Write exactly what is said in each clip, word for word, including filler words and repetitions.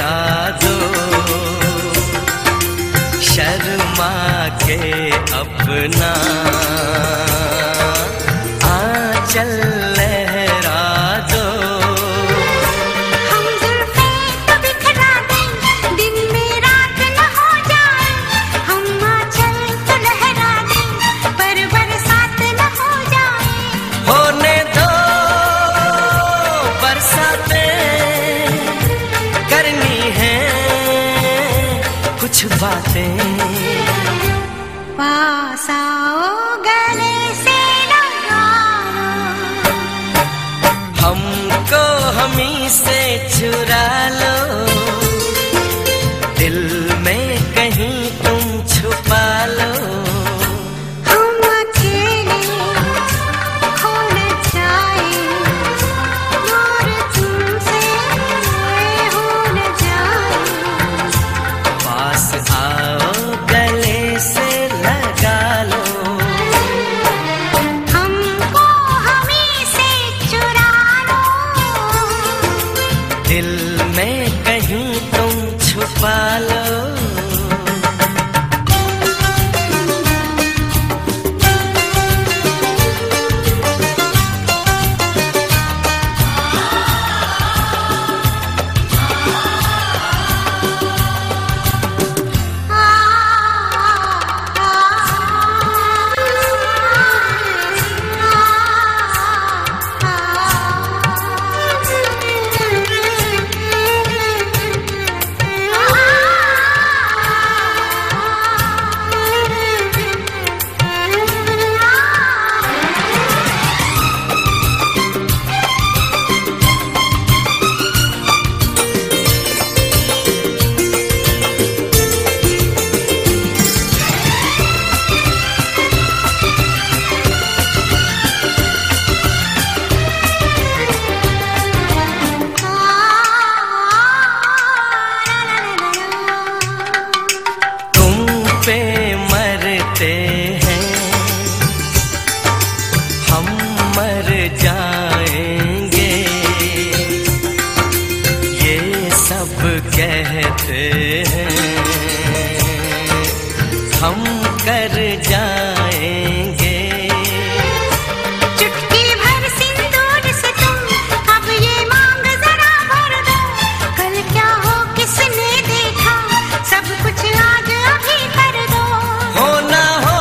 दो, शर्मा के अपना आंचल लहरा दो। हम जुल्फे तो बिखरा दें, दिन में रात न हो जाए। हम आंचल तो लहरा दें, पर बरसात न हो जाए। होने दो बरसातें, करनी है कुछ बातें। पास आओ गले से लगा लो, हमको हमी से चुरा लो, दिल में कहीं तुम छुपा लो। हम अकेले हो न जाए, दूर तुमसे हो न जाए। पास आओ गले से लगा लो, हमको हमी से चुरा लो, दिल में कहीं तुम छुपा लो। पे मरते हैं हम, मर जाएंगे, ये सब कहते हैं हम कर जाएंगे। चुटकी भर सिंदूर से तुम अब ये मांग जरा भर दो। कल क्या हो किसने देखा, सब कुछ आज अभी कर दो। हो ना हो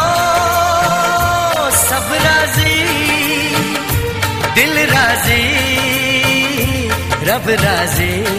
सब राजी, दिल राजी, रब राजी।